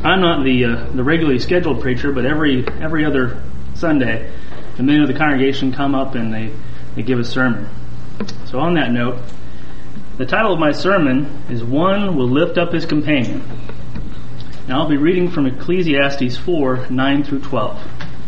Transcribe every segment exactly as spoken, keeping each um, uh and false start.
I'm not the uh, the regularly scheduled preacher, but every every other Sunday, the men of the congregation come up and they, they give a sermon. So on that note, the title of my sermon is One Will Lift Up His Companion. Now I'll be reading from Ecclesiastes four, nine through twelve.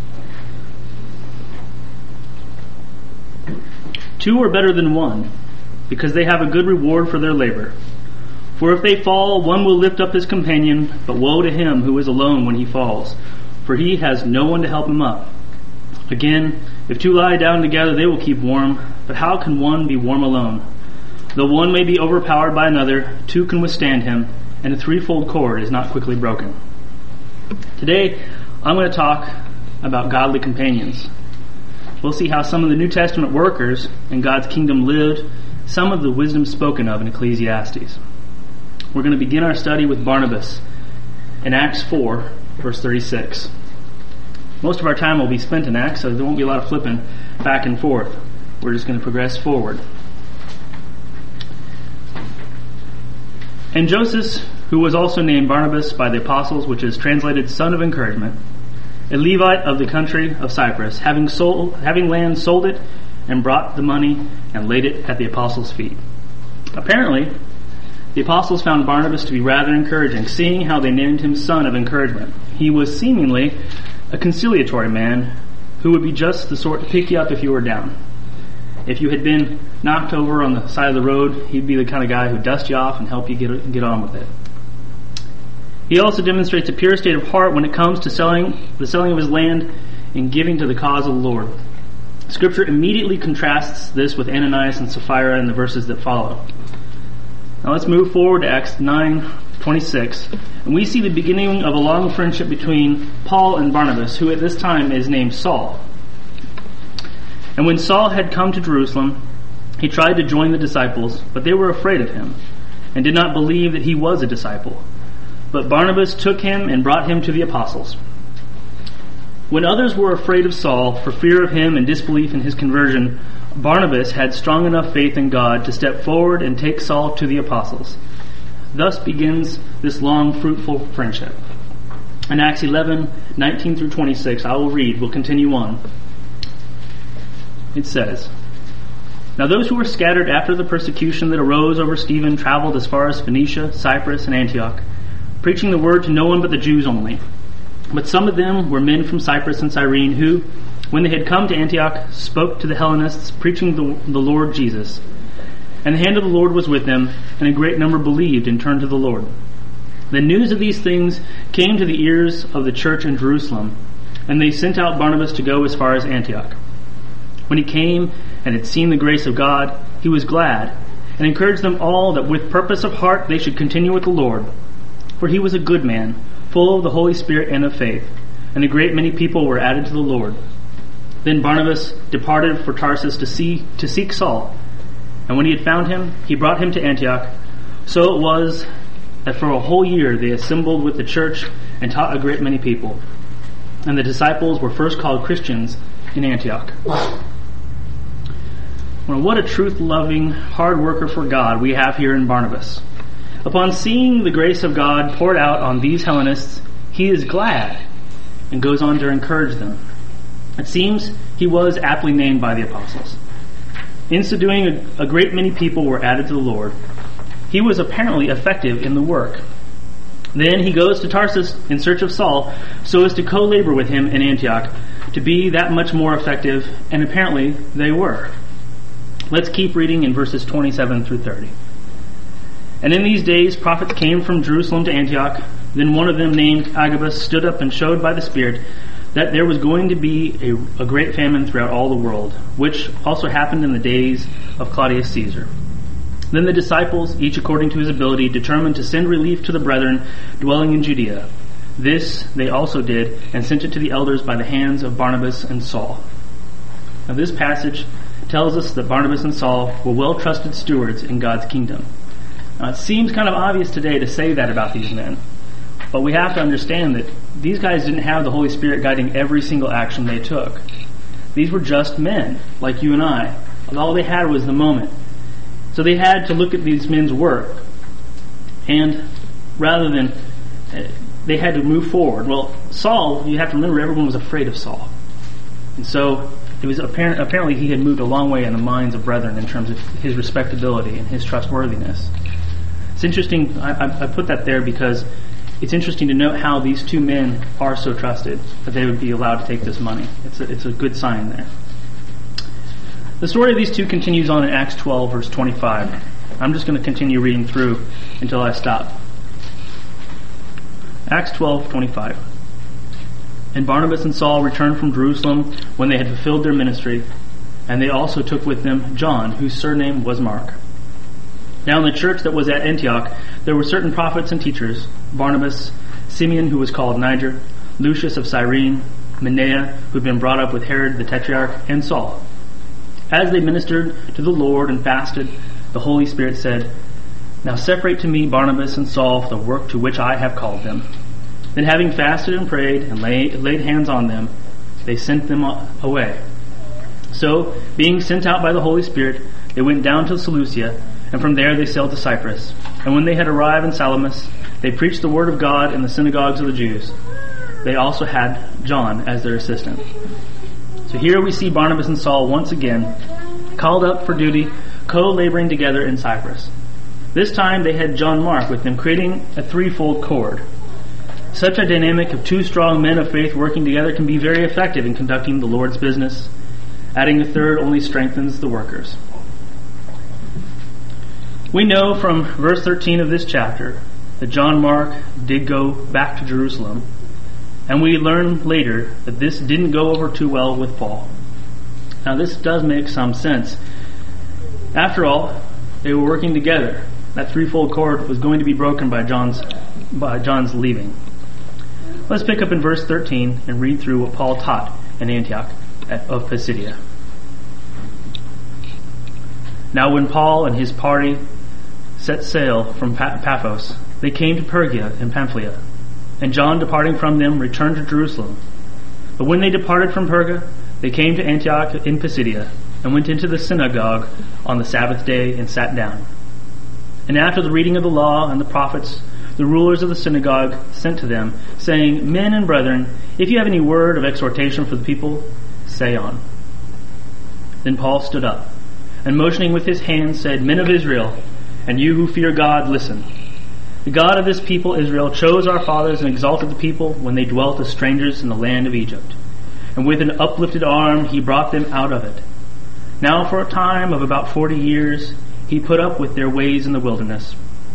Two are better than one, because they have a good reward for their labor. For if they fall, one will lift up his companion, but woe to him who is alone when he falls, for he has no one to help him up. Again, if two lie down together, they will keep warm, but how can one be warm alone? Though one may be overpowered by another, two can withstand him, and a threefold cord is not quickly broken. Today, I'm going to talk about godly companions. We'll see how some of the New Testament workers in God's kingdom lived, some of the wisdom spoken of in Ecclesiastes. We're going to begin our study with Barnabas in Acts four, verse thirty-six. Most of our time will be spent in Acts, so there won't be a lot of flipping back and forth. We're just going to progress forward. And Joseph, who was also named Barnabas by the apostles, which is translated son of encouragement, a Levite of the country of Cyprus, having sold, having land, sold it, and brought the money and laid it at the apostles' feet. Apparently, the apostles found Barnabas to be rather encouraging, seeing how they named him son of encouragement. He was seemingly a conciliatory man who would be just the sort to pick you up if you were down. If you had been knocked over on the side of the road, he'd be the kind of guy who'd dust you off and help you get get on with it. He also demonstrates a pure state of heart when it comes to selling the selling of his land and giving to the cause of the Lord. Scripture immediately contrasts this with Ananias and Sapphira in the verses that follow. Now let's move forward to Acts nine twenty-six, and we see the beginning of a long friendship between Paul and Barnabas, who at this time is named Saul. And when Saul had come to Jerusalem, he tried to join the disciples, but they were afraid of him, and did not believe that he was a disciple. But Barnabas took him and brought him to the apostles. When others were afraid of Saul for fear of him and disbelief in his conversion, Barnabas had strong enough faith in God to step forward and take Saul to the apostles. Thus begins this long, fruitful friendship. In Acts eleven, nineteen through twenty-six, I will read, we'll continue on. It says, Now those who were scattered after the persecution that arose over Stephen traveled as far as Phoenicia, Cyprus, and Antioch, preaching the word to no one but the Jews only. But some of them were men from Cyprus and Cyrene who, when they had come to Antioch, spoke to the Hellenists, preaching the, the Lord Jesus. And the hand of the Lord was with them, and a great number believed and turned to the Lord. The news of these things came to the ears of the church in Jerusalem, and they sent out Barnabas to go as far as Antioch. When he came and had seen the grace of God, he was glad, and encouraged them all that with purpose of heart they should continue with the Lord. For he was a good man, full of the Holy Spirit and of faith, and a great many people were added to the Lord. Then Barnabas departed for Tarsus to see to seek Saul, and when he had found him, he brought him to Antioch. So it was that for a whole year they assembled with the church and taught a great many people. And the disciples were first called Christians in Antioch. Well, what a truth-loving, hard worker for God we have here in Barnabas. Upon seeing the grace of God poured out on these Hellenists, he is glad and goes on to encourage them. It seems he was aptly named by the apostles. In so doing, a, a great many people were added to the Lord. He was apparently effective in the work. Then he goes to Tarsus in search of Saul, so as to co-labor with him in Antioch, to be that much more effective, and apparently they were. Let's keep reading in verses twenty-seven through thirty. And in these days prophets came from Jerusalem to Antioch. Then one of them, named Agabus, stood up and showed by the Spirit that there was going to be a, a great famine throughout all the world, which also happened in the days of Claudius Caesar. Then the disciples, each according to his ability, determined to send relief to the brethren dwelling in Judea. This they also did, and sent it to the elders by the hands of Barnabas and Saul. Now this passage tells us that Barnabas and Saul were well-trusted stewards in God's kingdom. Now, it seems kind of obvious today to say that about these men, but we have to understand that these guys didn't have the Holy Spirit guiding every single action they took. These were just men, like you and I. All they had was the moment. So they had to look at these men's work, and rather than they had to move forward. Well, Saul, you have to remember, everyone was afraid of Saul. And so it was apparent, apparently he had moved a long way in the minds of brethren in terms of his respectability and his trustworthiness. It's interesting, I, I put that there because it's interesting to note how these two men are so trusted that they would be allowed to take this money. It's a, it's a good sign there. The story of these two continues on in Acts twelve, verse twenty-five. I'm just going to continue reading through until I stop. Acts twelve, twenty-five. And Barnabas and Saul returned from Jerusalem when they had fulfilled their ministry, and they also took with them John, whose surname was Mark. Now in the church that was at Antioch, there were certain prophets and teachers, Barnabas, Simeon, who was called Niger, Lucius of Cyrene, Manaen, who had been brought up with Herod the Tetrarch, and Saul. As they ministered to the Lord and fasted, the Holy Spirit said, Now separate to me Barnabas and Saul for the work to which I have called them. Then having fasted and prayed and lay, laid hands on them, they sent them away. So, being sent out by the Holy Spirit, they went down to Seleucia, and from there they sailed to Cyprus. And when they had arrived in Salamis, they preached the word of God in the synagogues of the Jews. They also had John as their assistant. So here we see Barnabas and Saul once again called up for duty, co-laboring together in Cyprus. This time they had John Mark with them, creating a threefold cord. Such a dynamic of two strong men of faith working together can be very effective in conducting the Lord's business. Adding a third only strengthens the workers. We know from verse thirteen of this chapter that John Mark did go back to Jerusalem, and we learn later that this didn't go over too well with Paul. Now this does make some sense. After all, they were working together. That threefold cord was going to be broken by John's by John's leaving. Let's pick up in verse thirteen and read through what Paul taught in Antioch of Pisidia. Now when Paul and his party set sail from Paphos, they came to Perga in Pamphylia, and John, departing from them, returned to Jerusalem. But when they departed from Perga, they came to Antioch in Pisidia, and went into the synagogue on the Sabbath day and sat down. And after the reading of the law and the prophets, the rulers of the synagogue sent to them, saying, Men and brethren, if you have any word of exhortation for the people, say on. Then Paul stood up, and motioning with his hand said, Men of Israel, and you who fear God, listen. The God of this people Israel chose our fathers and exalted the people when they dwelt as strangers in the land of Egypt. And with an uplifted arm he brought them out of it. Now for a time of about forty years he put up with their ways in the wilderness.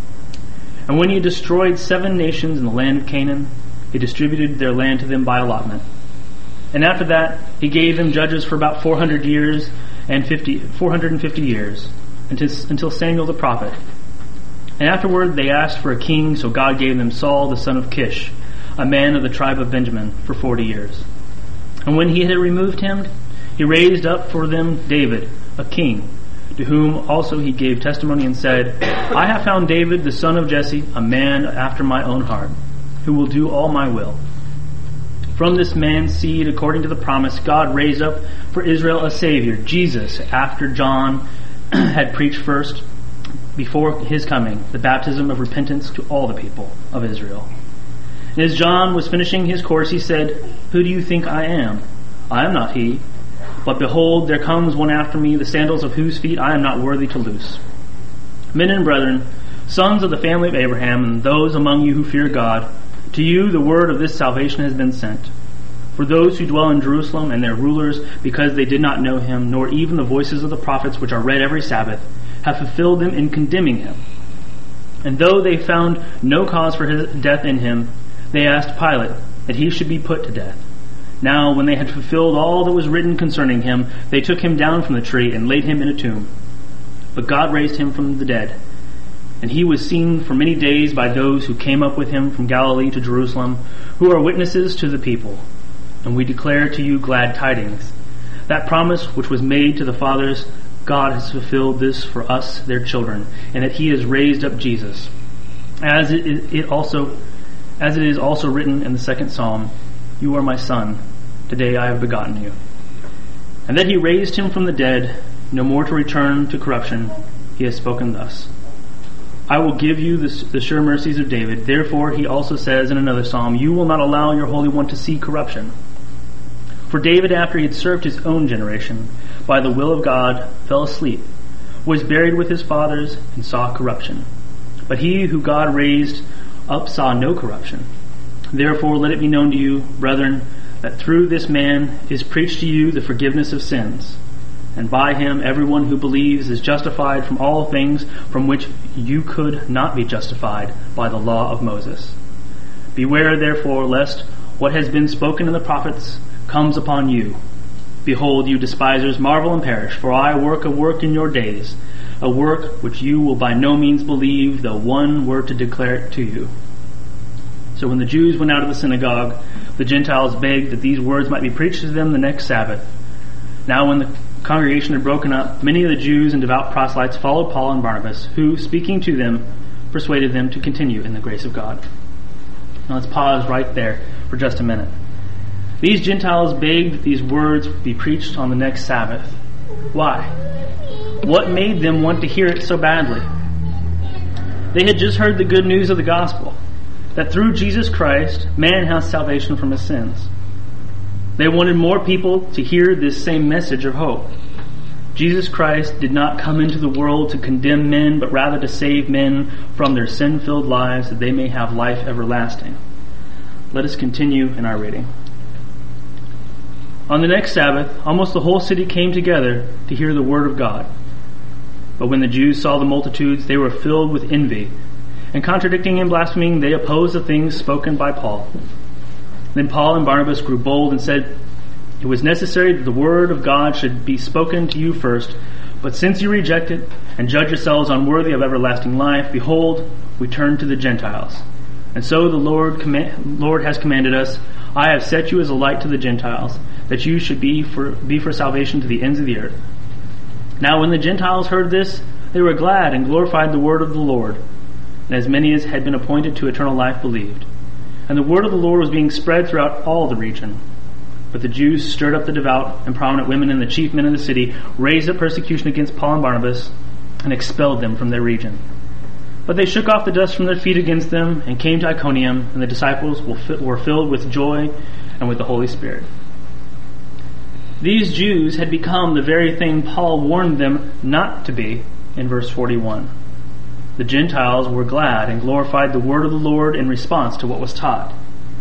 And when he had destroyed seven nations in the land of Canaan, he distributed their land to them by allotment. And after that he gave them judges for about four hundred years and fifty, four hundred fifty years, until, until Samuel the prophet. And afterward they asked for a king, so God gave them Saul the son of Kish, a man of the tribe of Benjamin, for forty years. And when he had removed him, he raised up for them David, a king, to whom also he gave testimony and said, I have found David the son of Jesse, a man after my own heart, who will do all my will. From this man's seed, according to the promise, God raised up for Israel a Savior, Jesus, after John had preached first, before his coming, the baptism of repentance to all the people of Israel. And as John was finishing his course, he said, Who do you think I am? I am not he. But behold, there comes one after me, the sandals of whose feet I am not worthy to loose. Men and brethren, sons of the family of Abraham, and those among you who fear God, to you the word of this salvation has been sent. For those who dwell in Jerusalem and their rulers, because they did not know him, nor even the voices of the prophets which are read every Sabbath, have fulfilled them in condemning him. And though they found no cause for his death in him, they asked Pilate that he should be put to death. Now, when they had fulfilled all that was written concerning him, they took him down from the tree and laid him in a tomb. But God raised him from the dead. And he was seen for many days by those who came up with him from Galilee to Jerusalem, who are witnesses to the people. And we declare to you glad tidings. That promise which was made to the fathers, God has fulfilled this for us, their children, and that he has raised up Jesus. As it, it also, as it is also written in the second psalm, You are my son, today I have begotten you. And that he raised him from the dead, no more to return to corruption, he has spoken thus. I will give you the, the sure mercies of David. Therefore, he also says in another psalm, you will not allow your Holy One to see corruption. For David, after he had served his own generation, by the will of God, fell asleep, was buried with his fathers, and saw corruption. But he who God raised up saw no corruption. Therefore, let it be known to you, brethren, that through this man is preached to you the forgiveness of sins. And by him everyone who believes is justified from all things from which you could not be justified by the law of Moses. Beware therefore lest what has been spoken in the prophets comes upon you. Behold, you despisers, marvel and perish, for I work a work in your days, a work which you will by no means believe, though one were to declare it to you. So when the Jews went out of the synagogue, the Gentiles begged that these words might be preached to them the next Sabbath. Now when the congregation had broken up, many of the Jews and devout proselytes followed Paul and Barnabas, who, speaking to them, persuaded them to continue in the grace of God. Now let's pause right there for just a minute. These Gentiles begged that these words be preached on the next Sabbath. Why? What made them want to hear it so badly? They had just heard the good news of the gospel, that through Jesus Christ, man has salvation from his sins. They wanted more people to hear this same message of hope. Jesus Christ did not come into the world to condemn men, but rather to save men from their sin-filled lives, that they may have life everlasting. Let us continue in our reading. On the next Sabbath, almost the whole city came together to hear the word of God. But when the Jews saw the multitudes, they were filled with envy, and contradicting and blaspheming, they opposed the things spoken by Paul. Then Paul and Barnabas grew bold and said, it was necessary that the word of God should be spoken to you first, but since you reject it and judge yourselves unworthy of everlasting life, behold, we turn to the Gentiles. And so the Lord, command, Lord has commanded us, I have set you as a light to the Gentiles, that you should be for, be for salvation to the ends of the earth. Now when the Gentiles heard this, they were glad and glorified the word of the Lord. And as many as had been appointed to eternal life believed. And the word of the Lord was being spread throughout all the region. But the Jews stirred up the devout and prominent women and the chief men of the city, raised up persecution against Paul and Barnabas, and expelled them from their region. But they shook off the dust from their feet against them, and came to Iconium, and the disciples were filled with joy and with the Holy Spirit. These Jews had become the very thing Paul warned them not to be in verse forty-one. The Gentiles were glad and glorified the word of the Lord in response to what was taught.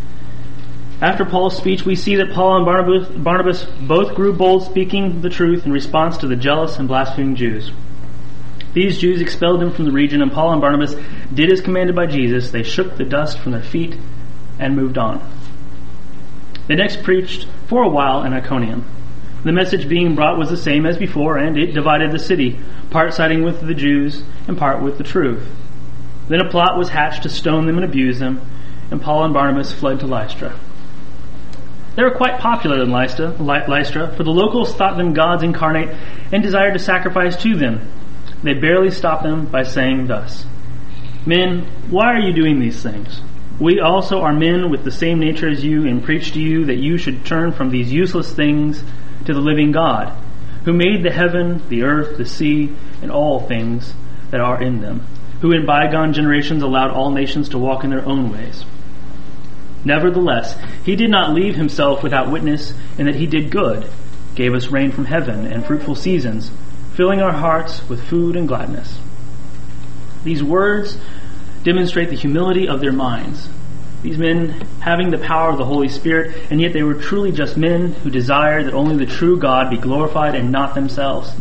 After Paul's speech, we see that Paul and Barnabas, Barnabas both grew bold, speaking the truth in response to the jealous and blaspheming Jews. These Jews expelled them from the region, and Paul and Barnabas did as commanded by Jesus. They shook the dust from their feet and moved on. They next preached for a while in Iconium. The message being brought was the same as before, and it divided the city, part siding with the Jews and part with the truth. Then a plot was hatched to stone them and abuse them, and Paul and Barnabas fled to Lystra. They were quite popular in Lystra, Lystra, for the locals thought them gods incarnate and desired to sacrifice to them. They barely stopped them by saying thus, Men, why are you doing these things? We also are men with the same nature as you, and preach to you that you should turn from these useless things to the living God, who made the heaven, the earth, the sea, and all things that are in them, who in bygone generations allowed all nations to walk in their own ways. Nevertheless, he did not leave himself without witness, in that he did good, gave us rain from heaven and fruitful seasons, filling our hearts with food and gladness. These words demonstrate the humility of their minds. These men having the power of the Holy Spirit, and yet they were truly just men who desired that only the true God be glorified and not themselves.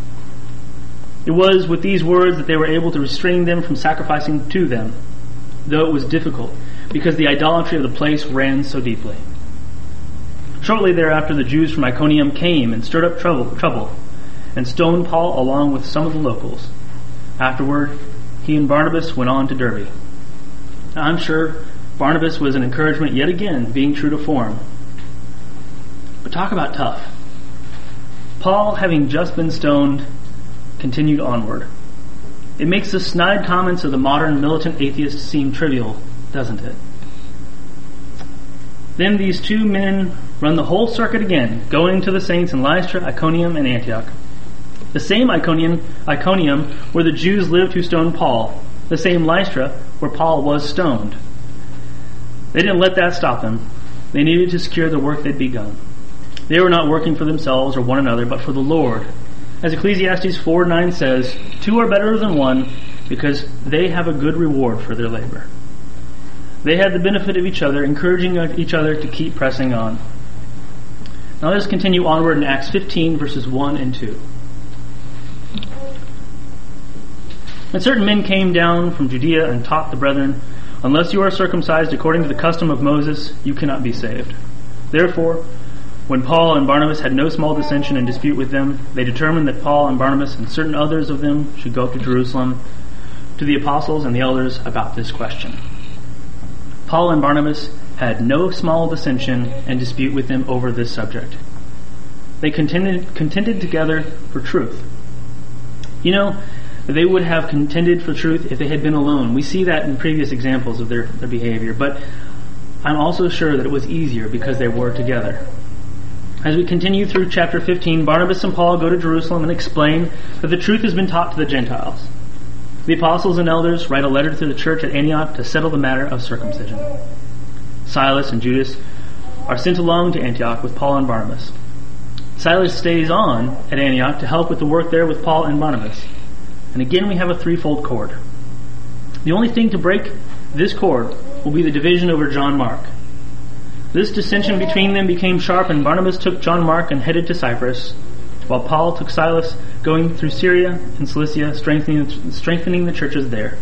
It was with these words that they were able to restrain them from sacrificing to them, though it was difficult, because the idolatry of the place ran so deeply. Shortly thereafter, the Jews from Iconium came and stirred up trouble, trouble and stoned Paul along with some of the locals. Afterward, he and Barnabas went on to Derbe. Now, I'm sure Barnabas was an encouragement yet again, being true to form. But talk about tough. Paul, having just been stoned, continued onward. It makes the snide comments of the modern militant atheist seem trivial, doesn't it? Then these two men run the whole circuit again, going to the saints in Lystra, Iconium, and Antioch. The same Iconium, Iconium where the Jews lived who stoned Paul, the same Lystra where Paul was stoned. They didn't let that stop them. They needed to secure the work they'd begun. They were not working for themselves or one another, but for the Lord. As Ecclesiastes four nine says, two are better than one because they have a good reward for their labor. They had the benefit of each other, encouraging each other to keep pressing on. Now let us continue onward in Acts fifteen, verses one and two. And certain men came down from Judea and taught the brethren, unless you are circumcised according to the custom of Moses, you cannot be saved. Therefore, when Paul and Barnabas had no small dissension and dispute with them, they determined that Paul and Barnabas and certain others of them should go up to Jerusalem to the apostles and the elders about this question. Paul and Barnabas had no small dissension and dispute with them over this subject. They contended, contended together for truth. You know, they would have contended for truth if they had been alone. We see that in previous examples of their, their behavior, but I'm also sure that it was easier because they were together. As we continue through chapter fifteen, Barnabas and Paul go to Jerusalem and explain that the truth has been taught to the Gentiles. The apostles and elders write a letter to the church at Antioch to settle the matter of circumcision. Silas and Judas are sent along to Antioch with Paul and Barnabas. Silas stays on at Antioch to help with the work there with Paul and Barnabas. And again we have a threefold cord. The only thing to break this cord will be the division over John Mark. This dissension between them became sharp, and Barnabas took John Mark and headed to Cyprus, while Paul took Silas, going through Syria and Cilicia, strengthening, strengthening the churches there.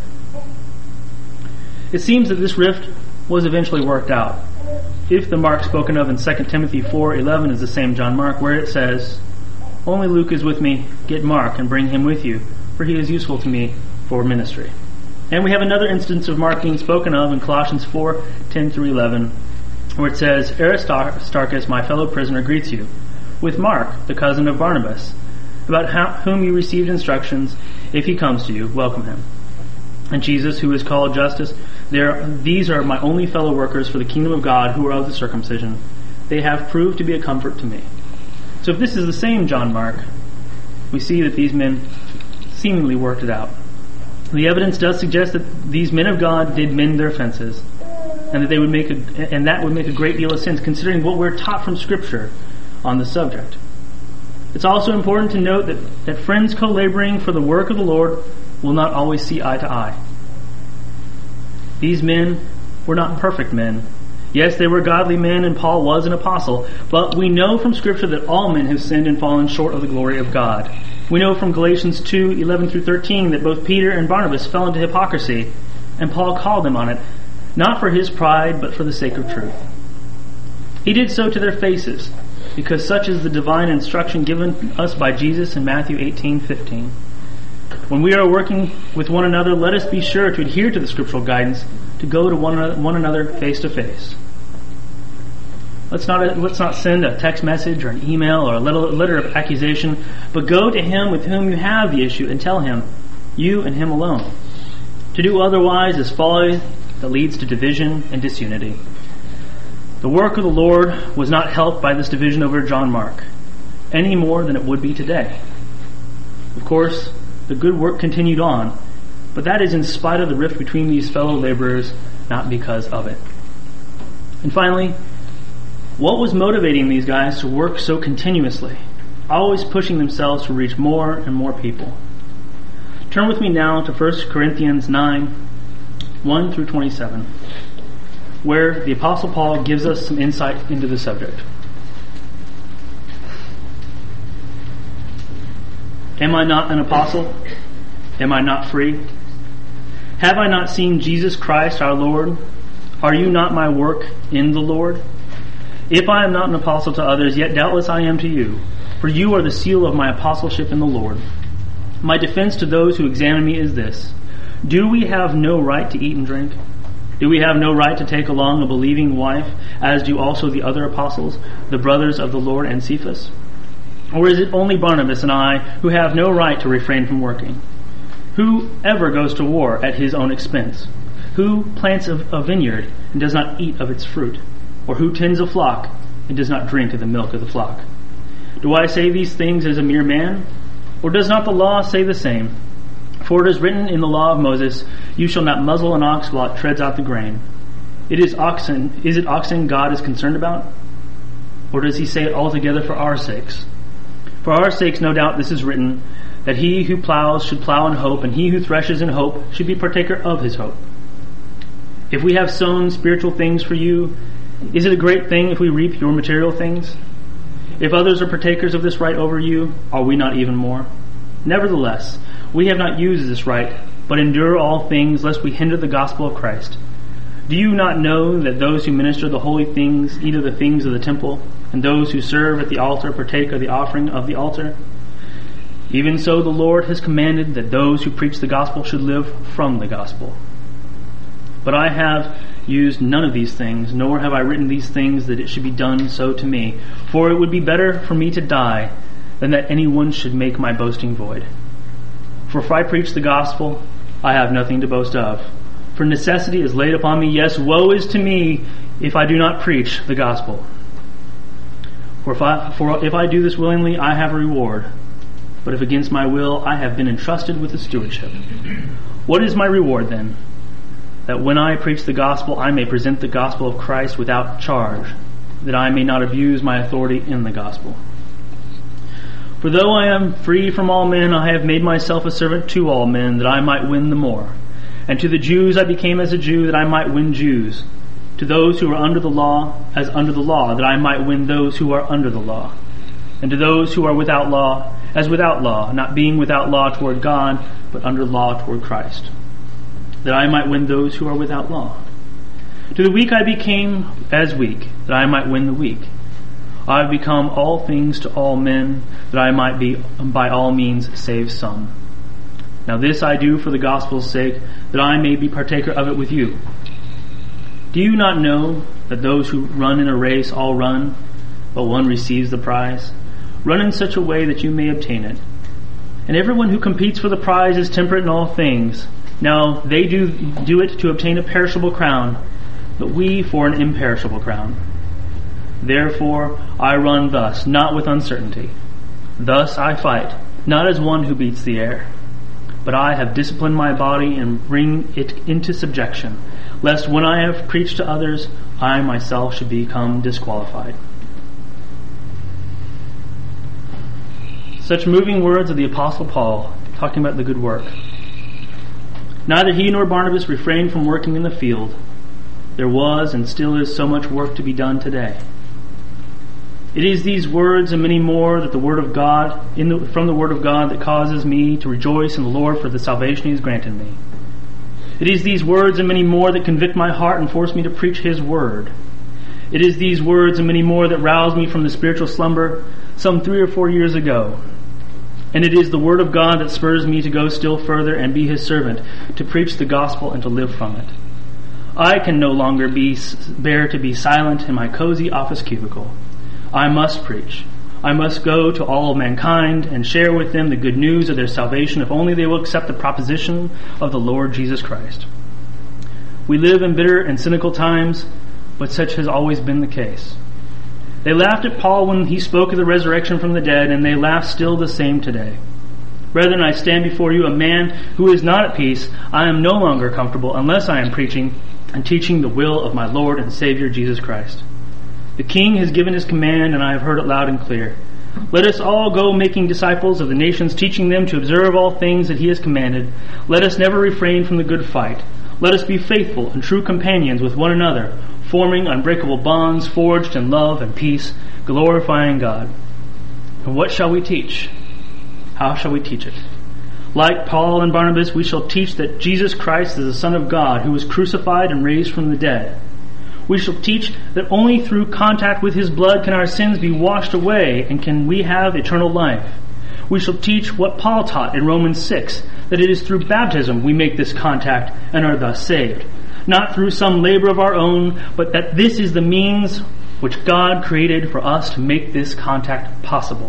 It seems that this rift was eventually worked out, if the Mark spoken of in Second Timothy four eleven is the same John Mark, where it says, "Only Luke is with me, get Mark and bring him with you, for he is useful to me for ministry." And we have another instance of Mark being spoken of in Colossians four ten through eleven, where it says, "Aristarchus, my fellow prisoner, greets you, with Mark, the cousin of Barnabas, about how, whom you received instructions. If he comes to you, welcome him. And Jesus, who is called Justus, there, these are my only fellow workers for the kingdom of God, who are of the circumcision. They have proved to be a comfort to me." So if this is the same John Mark, we see that these men seemingly worked it out. The evidence does suggest that these men of God did mend their offenses, and that they would make a, and that would make a great deal of sense considering what we're taught from Scripture on the subject. It's also important to note that, that friends co-laboring for the work of the Lord will not always see eye to eye. These men were not perfect men. Yes, they were godly men, and Paul was an apostle, but we know from Scripture that all men have sinned and fallen short of the glory of God. We know from Galatians two eleven through thirteen that both Peter and Barnabas fell into hypocrisy, and Paul called them on it, not for his pride, but for the sake of truth. He did so to their faces, because such is the divine instruction given us by Jesus in Matthew eighteen fifteen. When we are working with one another, let us be sure to adhere to the scriptural guidance to go to one, one another face to face. Let's not let's not send a text message or an email or a letter of accusation, but go to him with whom you have the issue and tell him, you and him alone. To do otherwise is folly that leads to division and disunity. The work of the Lord was not helped by this division over John Mark, any more than it would be today. Of course, the good work continued on, but that is in spite of the rift between these fellow laborers, not because of it. And finally, what was motivating these guys to work so continuously, always pushing themselves to reach more and more people? Turn with me now to First Corinthians nine, one through twenty-seven, where the Apostle Paul gives us some insight into the subject. Am I not an apostle? Am I not free? Have I not seen Jesus Christ our Lord? Are you not my work in the Lord? If I am not an apostle to others, yet doubtless I am to you, for you are the seal of my apostleship in the Lord. My defense to those who examine me is this: do we have no right to eat and drink? Do we have no right to take along a believing wife, as do also the other apostles, the brothers of the Lord and Cephas? Or is it only Barnabas and I who have no right to refrain from working? Who ever goes to war at his own expense? Who plants a, a vineyard and does not eat of its fruit? Or who tends a flock and does not drink of the milk of the flock? Do I say these things as a mere man? Or does not the law say the same? For it is written in the law of Moses, you shall not muzzle an ox while it treads out the grain. It is oxen, is it oxen God is concerned about? Or does he say it altogether for our sakes? For our sakes, no doubt, this is written, that he who plows should plow in hope, and he who threshes in hope should be partaker of his hope. If we have sown spiritual things for you, is it a great thing if we reap your material things? If others are partakers of this right over you, are we not even more? Nevertheless, we have not used this right, but endure all things, lest we hinder the gospel of Christ. Do you not know that those who minister the holy things eat of the things of the temple, and those who serve at the altar partake of the offering of the altar? Even so the Lord has commanded that those who preach the gospel should live from the gospel. But I have used none of these things, nor have I written these things that it should be done so to me. For it would be better for me to die than that anyone should make my boasting void. For if I preach the gospel, I have nothing to boast of. For necessity is laid upon me. Yes, woe is to me if I do not preach the gospel. For if I, for if I do this willingly, I have a reward. But if against my will, I have been entrusted with the stewardship. What is my reward then? That when I preach the gospel, I may present the gospel of Christ without charge, that I may not abuse my authority in the gospel. For though I am free from all men, I have made myself a servant to all men, that I might win the more. And to the Jews I became as a Jew, that I might win Jews. To those who are under the law, as under the law, that I might win those who are under the law. And to those who are without law, as without law, not being without law toward God, but under law toward Christ, that I might win those who are without law. To the weak I became as weak, that I might win the weak. I have become all things to all men, that I might be by all means save some. Now this I do for the gospel's sake, that I may be partaker of it with you. Do you not know that those who run in a race all run, but one receives the prize? Run in such a way that you may obtain it. And everyone who competes for the prize is temperate in all things. Now they do do it to obtain a perishable crown, but we for an imperishable crown. Therefore I run thus, not with uncertainty. Thus I fight, not as one who beats the air. But I have disciplined my body and bring it into subjection, lest when I have preached to others, I myself should become disqualified. Such moving words of the Apostle Paul, talking about the good work. Neither he nor Barnabas refrained from working in the field. There was and still is so much work to be done today. It is these words and many more that the Word of God, in the, from the Word of God, that causes me to rejoice in the Lord for the salvation He has granted me. It is these words and many more that convict my heart and force me to preach His Word. It is these words and many more that rouse me from the spiritual slumber some three or four years ago. And it is the Word of God that spurs me to go still further and be His servant, to preach the gospel and to live from it. I can no longer be bear to be silent in my cozy office cubicle. I must preach. I must go to all mankind and share with them the good news of their salvation, if only they will accept the proposition of the Lord Jesus Christ. We live in bitter and cynical times, but such has always been the case. They laughed at Paul when he spoke of the resurrection from the dead, and they laugh still the same today. Brethren, I stand before you a man who is not at peace. I am no longer comfortable unless I am preaching and teaching the will of my Lord and Savior Jesus Christ. The King has given His command, and I have heard it loud and clear. Let us all go making disciples of the nations, teaching them to observe all things that He has commanded. Let us never refrain from the good fight. Let us be faithful and true companions with one another, forming unbreakable bonds forged in love and peace, glorifying God. And what shall we teach? How shall we teach it? Like Paul and Barnabas, we shall teach that Jesus Christ is the Son of God, who was crucified and raised from the dead. We shall teach that only through contact with His blood can our sins be washed away and can we have eternal life. We shall teach what Paul taught in Romans six, that it is through baptism we make this contact and are thus saved. Not through some labor of our own, but that this is the means which God created for us to make this contact possible.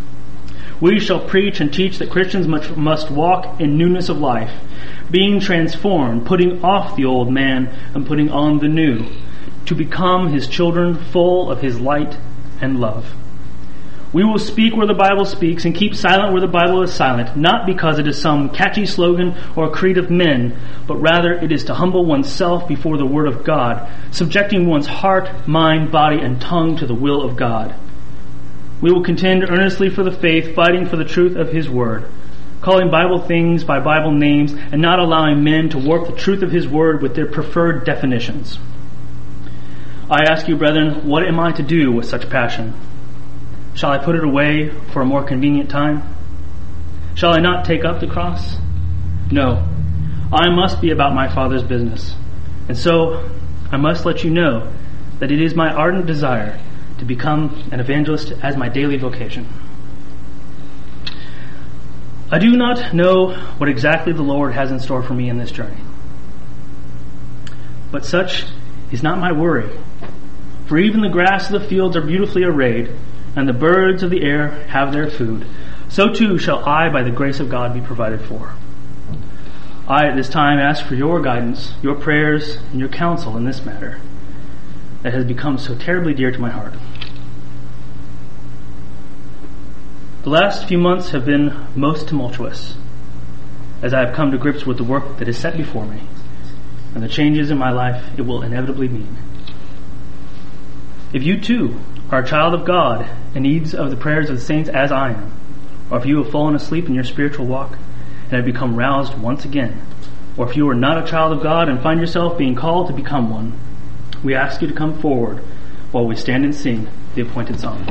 We shall preach and teach that Christians must walk in newness of life, being transformed, putting off the old man and putting on the new, to become His children full of His light and love. We will speak where the Bible speaks and keep silent where the Bible is silent, not because it is some catchy slogan or creed of men, but rather it is to humble oneself before the Word of God, subjecting one's heart, mind, body, and tongue to the will of God. We will contend earnestly for the faith, fighting for the truth of His Word, calling Bible things by Bible names, and not allowing men to warp the truth of His Word with their preferred definitions. I ask you, brethren, what am I to do with such passion? Shall I put it away for a more convenient time? Shall I not take up the cross? No, I must be about my Father's business. And so I must let you know that it is my ardent desire to become an evangelist as my daily vocation. I do not know what exactly the Lord has in store for me in this journey. But such is not my worry. For even the grass of the fields are beautifully arrayed, and the birds of the air have their food. So too shall I, by the grace of God, be provided for. I at this time ask for your guidance, your prayers, and your counsel in this matter that has become so terribly dear to my heart. The last few months have been most tumultuous as I have come to grips with the work that is set before me and the changes in my life it will inevitably mean. If you too are a child of God and needs of the prayers of the saints as I am, or if you have fallen asleep in your spiritual walk and have become roused once again, or if you are not a child of God and find yourself being called to become one, we ask you to come forward while we stand and sing the appointed song.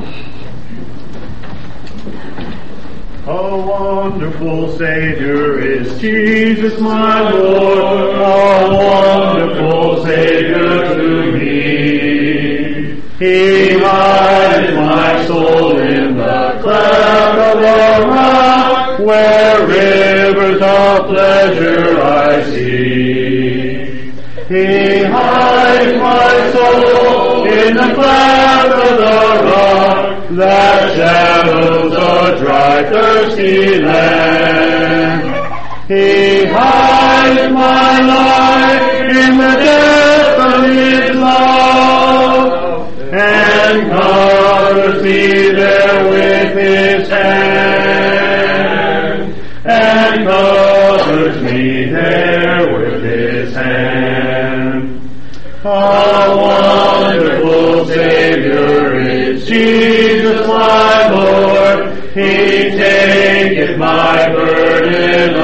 A wonderful Savior is Jesus my Lord, a wonderful Savior to me. He hides my soul in the cleft of the rock, where rivers of pleasure I see. He hides my soul in the cleft of the rock, that shadows a dry, thirsty land. He hides my life in the depth of His love, and covers me there with His hand, and covers me there with His hand. A wonderful Savior is Jesus my Lord, He taketh my burden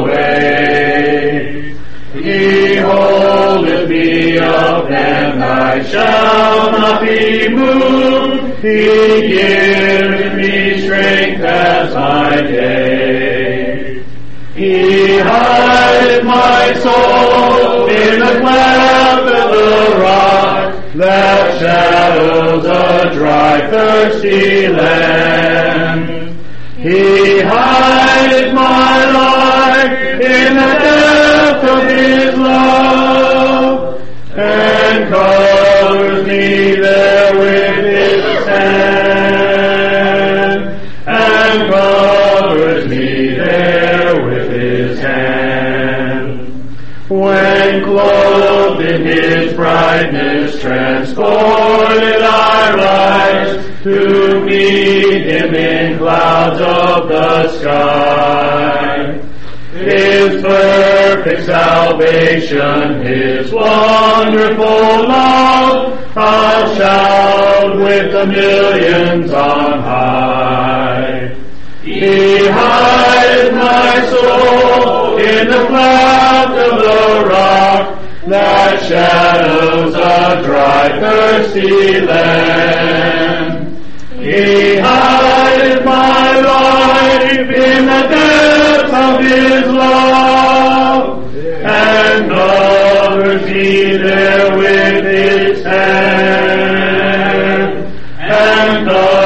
away. He holdeth me up, and I shall not be moved. He gives me strength as my day. He hides my soul in the cleft of the rock, that shadows a dry, thirsty land. He hides my life in the depth of His love, and covers me there with His hand, and covers me there with His hand. When clothed in His brightness, transported I rise to meet Him in clouds of the sky. His perfect salvation, His wonderful love, I'll shout with the millions on high. He hides my soul in the cleft of the rock, that shadows a dry, thirsty land. He hides my life in the depths of His love, and covers me there with His hand, and covers